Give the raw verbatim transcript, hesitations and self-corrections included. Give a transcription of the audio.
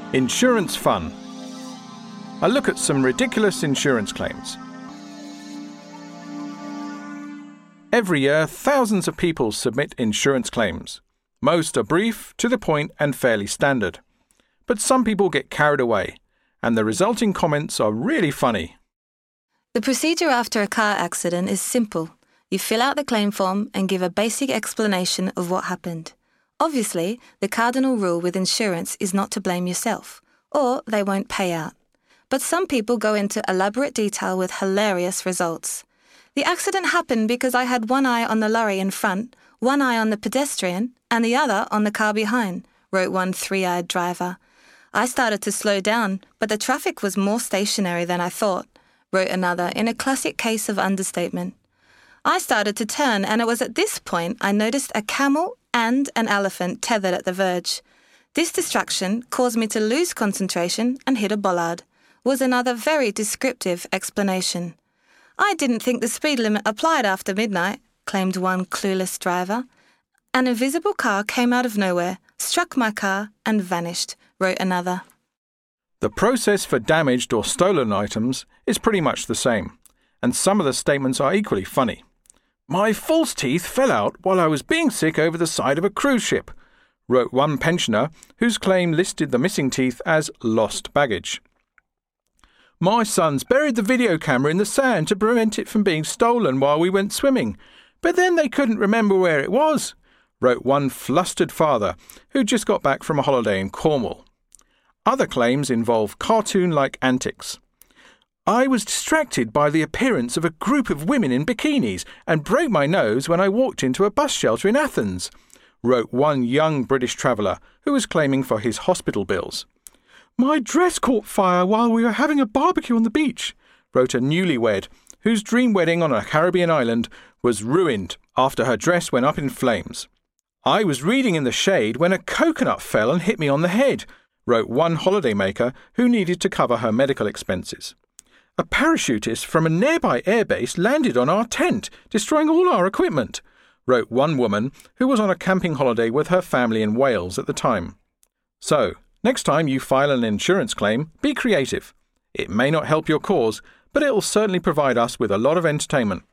Insurance fun. I look at some ridiculous insurance claims. Every year, thousands of people submit insurance claims. Most are brief, to the point, and fairly standard. But some people get carried away, and the resulting comments are really funny. The procedure after a car accident is simple. You fill out the claim form and give a basic explanation of what happened. Obviously, the cardinal rule with insurance is not to blame yourself, or they won't pay out. But some people go into elaborate detail with hilarious results. The accident happened because I had one eye on the lorry in front, one eye on the pedestrian, and the other on the car behind, wrote one three-eyed driver. I started to slow down, but the traffic was more stationary than I thought, wrote another in a classic case of understatement. I started to turn, and it was at this point I noticed a camel and an elephant tethered at the verge. This distraction caused me to lose concentration and hit a bollard, was another very descriptive explanation. I didn't think the speed limit applied after midnight, claimed one clueless driver. An invisible car came out of nowhere, struck my car and vanished, wrote another. The process for damaged or stolen items is pretty much the same, and some of the statements are equally funny. My false teeth fell out while I was being sick over the side of a cruise ship, wrote one pensioner whose claim listed the missing teeth as lost baggage. My sons buried the video camera in the sand to prevent it from being stolen while we went swimming, but then they couldn't remember where it was, wrote one flustered father who just got back from a holiday in Cornwall. Other claims involve cartoon-like antics. I was distracted by the appearance of a group of women in bikinis and broke my nose when I walked into a bus shelter in Athens, wrote one young British traveller who was claiming for his hospital bills. My dress caught fire while we were having a barbecue on the beach, wrote a newlywed whose dream wedding on a Caribbean island was ruined after her dress went up in flames. I was reading in the shade when a coconut fell and hit me on the head, wrote one holidaymaker who needed to cover her medical expenses. A parachutist from a nearby airbase landed on our tent, destroying all our equipment, wrote one woman who was on a camping holiday with her family in Wales at the time. So, next time you file an insurance claim, be creative. It may not help your cause, but it will certainly provide us with a lot of entertainment.